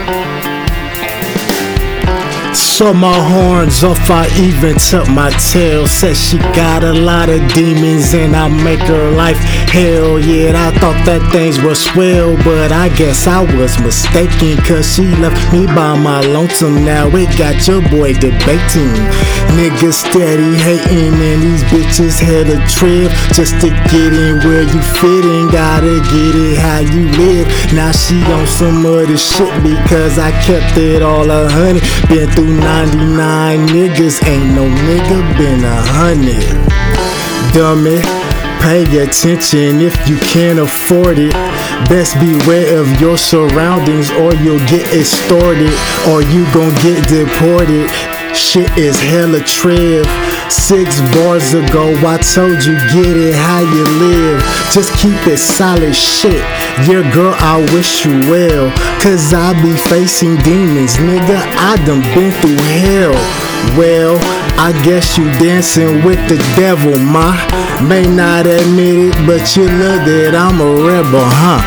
Saw my horns off, I even took my tail. Said she got a lot of demons and I make her life hell. Yeah, I thought that things were swell, but I guess I was mistaken, cause she left me by my lonesome. Now it got your boy debating. Niggas steady hating and these bitches had a trip just to get in where you fit in. Gotta get it how you live. Now she on some other shit because I kept it all 100. Been through 99 niggas, ain't no nigga been 100. Dummy, pay attention if you can't afford it. Best beware of your surroundings or you'll get extorted, or you gon' get deported. Shit is hella trip. 6 bars ago I told you get it how you live. Just keep it solid shit. Yeah girl, I wish you well, cause I be facing demons. Nigga, I done been through hell. Well, I guess you dancing with the devil, ma. May not admit it, but you know that I'm a rebel, huh?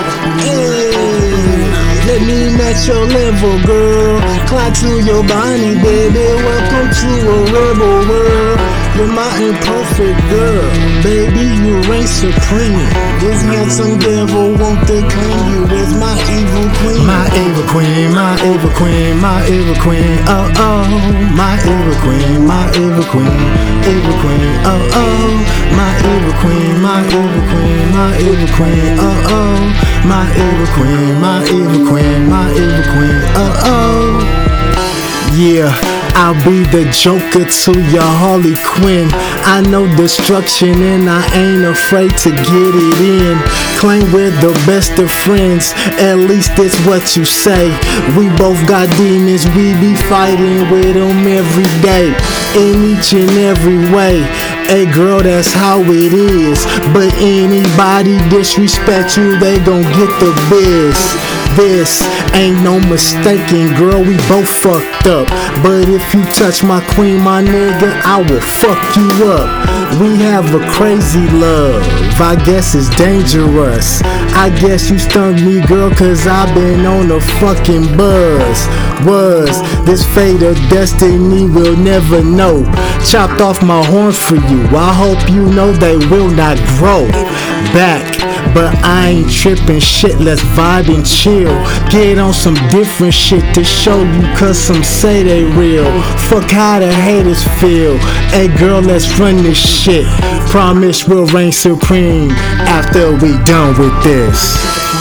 Let me match your level, girl. Climb to your body, baby. Welcome to a rebel world. You're my imperfect girl, baby. You reign supreme. This handsome devil won't claim you as my evil queen. My evil queen, my evil queen, my evil queen. Oh oh, my evil queen, my evil queen, evil queen. Oh oh, my evil queen, my evil queen, my evil queen. Oh oh, my evil queen, my evil queen, my evil queen. Oh oh. Yeah, I'll be the Joker to your Harley Quinn. I know destruction and I ain't afraid to get it in. Claim we're the best of friends, at least that's what you say. We both got demons, we be fighting with them every day, in each and every way. Hey girl, that's how it is. But anybody disrespect you, they gon' get the biz. This ain't no mistaking, girl, we both fucked up. But if you touch my queen, my nigga, I will fuck you up. We have a crazy love, I guess it's dangerous. I guess you stung me, girl, cause I've been on a fucking buzz. Was this fate or destiny, we'll never know. Chopped off my horns for you, I hope you know they will not grow back. But I ain't trippin' shit, let's vibe and chill. Get on some different shit to show you, cause some say they real. Fuck how the haters feel. Hey girl, let's run this shit. Promise we'll reign supreme after we done with this.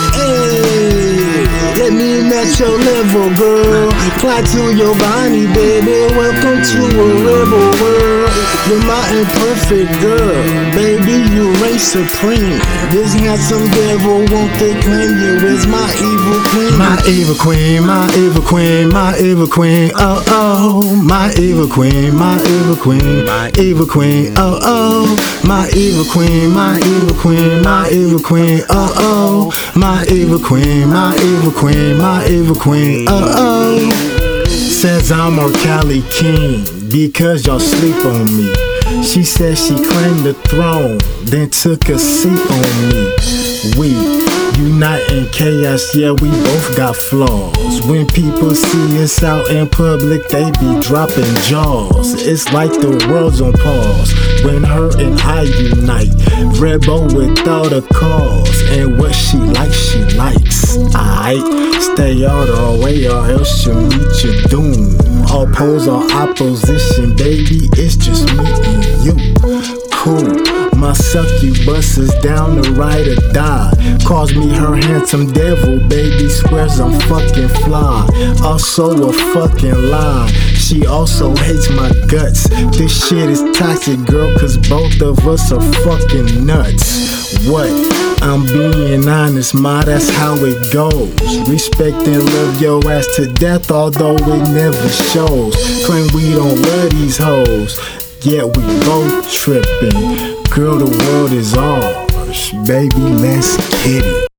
Hey, let me match your level, girl. Climb to your body, baby. Welcome to a rebel world. You're my imperfect girl, baby, you reign supreme. This handsome devil won't claim you as my evil queen. My evil queen, my evil queen, my evil queen. Oh oh, my evil queen, my evil queen, my evil queen. Oh oh, my evil queen, my evil queen, my evil queen. Oh oh, my evil queen, my evil queen, my evil queen. Oh oh. Says I'm R. Kelly King because y'all sleep on me. She said she claimed the throne, then took a seat on me. We unite in chaos, yeah, we both got flaws. When people see us out in public, they be dropping jaws. It's like the world's on pause when her and I unite. Rebel without a cause, and what she likes. Aight, stay out of the way or else you'll meet your doom. Oppose or opposition, baby, it's just me and you. Cool. My succubus is down to ride or die. Calls me her handsome devil, baby, swears I'm fucking fly. Also a fucking lie. She also hates my guts. This shit is toxic, girl, cause both of us are fucking nuts. What? I'm being honest, ma, that's how it goes. Respect and love your ass to death, although it never shows. Claim we don't love these hoes, yet we both tripping. Girl, the world is ours, baby, let's get it.